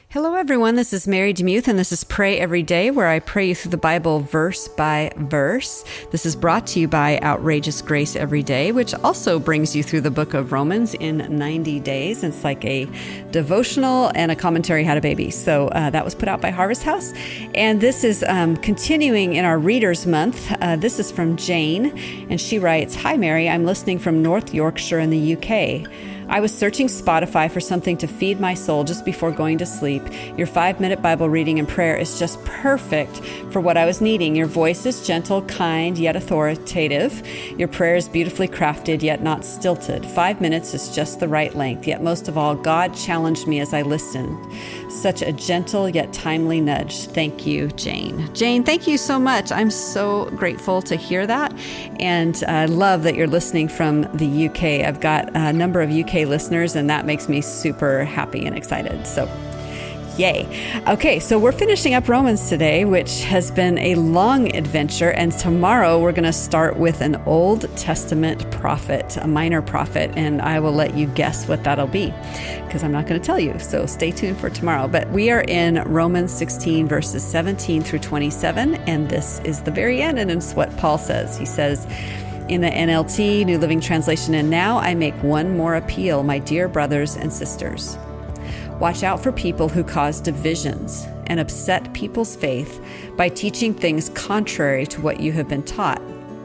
Hello, everyone. This is Mary DeMuth, and this is Pray Every Day, where I pray you through the Bible verse by verse. This is brought to you by Outrageous Grace Every Day, which also brings you through the book of Romans in 90 days. It's like a devotional and a commentary how to baby. So that was put out by Harvest House. And this is continuing in our Readers Month. This is from Jane, and she writes, "Hi, Mary. I'm listening from North Yorkshire in the UK. I was searching Spotify for something to feed my soul just before going to sleep. Your 5-minute Bible reading and prayer is just perfect for what I was needing. Your voice is gentle, kind, yet authoritative. Your prayer is beautifully crafted, yet not stilted. 5 minutes is just the right length, yet most of all, God challenged me as I listened. Such a gentle yet timely nudge. Thank you, Jane." Jane, thank you so much. I'm so grateful to hear that, and I love that you're listening from the UK. I've got a number of UK listeners, and that makes me super happy and excited. So yay. Okay, so we're finishing up Romans today, which has been a long adventure. And tomorrow we're going to start with an Old Testament prophet, a minor prophet. And I will let you guess what that'll be because I'm not going to tell you. So stay tuned for tomorrow. But we are in Romans 16, verses 17 through 27. And this is the very end. And it's what Paul says. He says, in the NLT, New Living Translation, "And now I make one more appeal, my dear brothers and sisters. Watch out for people who cause divisions and upset people's faith by teaching things contrary to what you have been taught.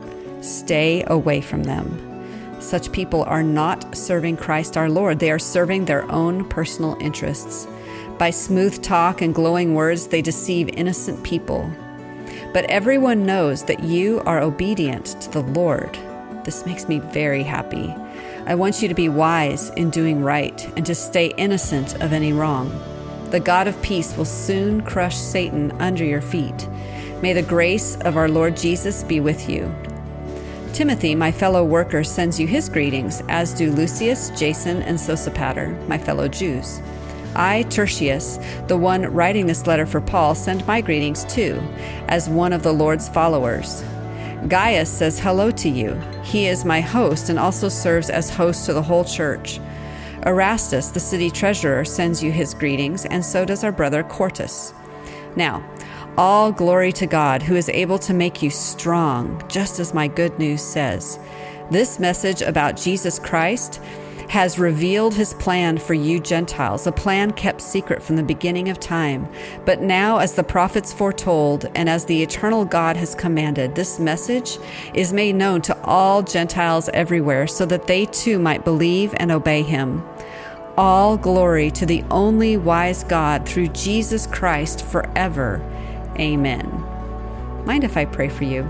Stay away from them. Such people are not serving Christ our Lord. They are serving their own personal interests. By smooth talk and glowing words, they deceive innocent people. But everyone knows that you are obedient to the Lord. This makes me very happy. I want you to be wise in doing right and to stay innocent of any wrong. The God of peace will soon crush Satan under your feet. May the grace of our Lord Jesus be with you. Timothy, my fellow worker, sends you his greetings, as do Lucius, Jason, and Sosipater, my fellow Jews. I, Tertius, the one writing this letter for Paul, send my greetings too, as one of the Lord's followers. Gaius says hello to you. He is my host and also serves as host to the whole church. Erastus, the city treasurer, sends you his greetings, and so does our brother Quartus. Now, all glory to God, who is able to make you strong, just as my good news says. This message about Jesus Christ has revealed his plan for you Gentiles, a plan kept secret from the beginning of time. But now, as the prophets foretold, and as the eternal God has commanded, this message is made known to all Gentiles everywhere, so that they too might believe and obey him. All glory to the only wise God through Jesus Christ forever. Amen." Mind if I pray for you?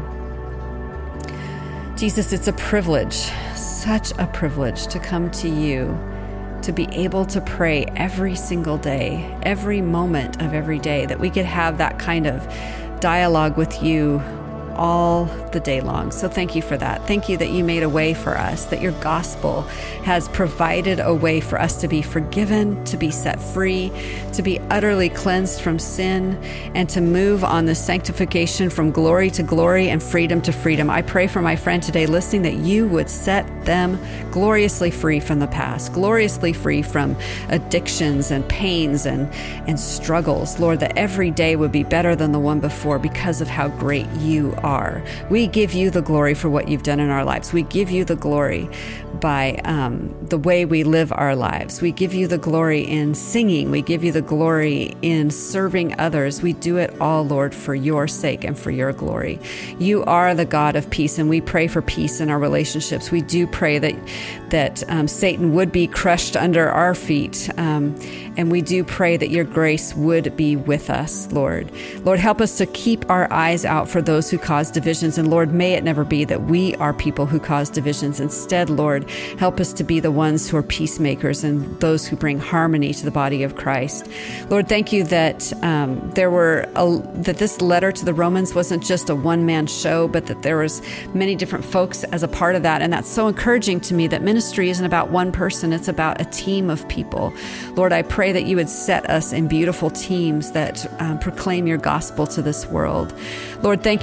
Jesus, it's a privilege, such a privilege to come to you, to be able to pray every single day, every moment of every day, that we could have that kind of dialogue with you all the day long. So thank you for that. Thank you that you made a way for us, that your gospel has provided a way for us to be forgiven, to be set free, to be utterly cleansed from sin, and to move on the sanctification from glory to glory and freedom to freedom. I pray for my friend today listening that you would set them gloriously free from the past, gloriously free from addictions and pains and struggles. Lord, that every day would be better than the one before because of how great you are. We give you the glory for what you've done in our lives. We give you the glory by the way we live our lives. We give you the glory in singing. We give you the glory in serving others. We do it all, Lord, for your sake and for your glory. You are the God of peace, and we pray for peace in our relationships. We do pray that Satan would be crushed under our feet, and we do pray that your grace would be with us, Lord. Lord, help us to keep our eyes out for those who cause divisions, and Lord, may it never be that we are people who cause divisions. Instead, Lord, help us to be the ones who are peacemakers and those who bring harmony to the body of Christ. Lord, thank you that that this letter to the Romans wasn't just a one-man show, but that there was many different folks as a part of that. And that's so encouraging to me that ministry isn't about one person, it's about a team of people. Lord, I pray that you would set us in beautiful teams that proclaim your gospel to this world. Lord, thank you that you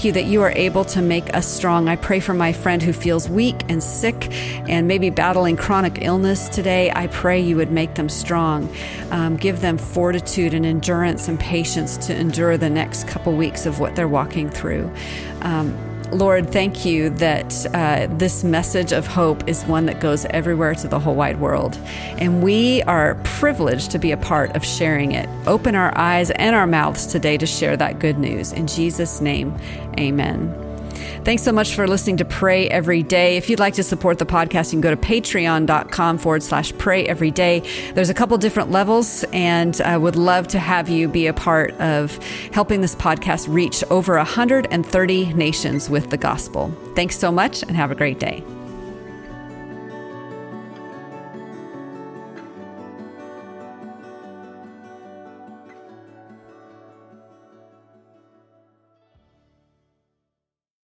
you are able to make us strong. I pray for my friend who feels weak and sick and maybe battling chronic illness today. I pray you would make them strong. Give them fortitude and endurance and patience to endure the next couple weeks of what they're walking through. Lord, thank you that this message of hope is one that goes everywhere to the whole wide world. And we are privileged to be a part of sharing it. Open our eyes and our mouths today to share that good news. In Jesus' name, amen. Thanks so much for listening to Pray Every Day. If you'd like to support the podcast, you can go to patreon.com/pray every day. There's a couple different levels, and I would love to have you be a part of helping this podcast reach over 130 nations with the gospel. Thanks so much, and have a great day.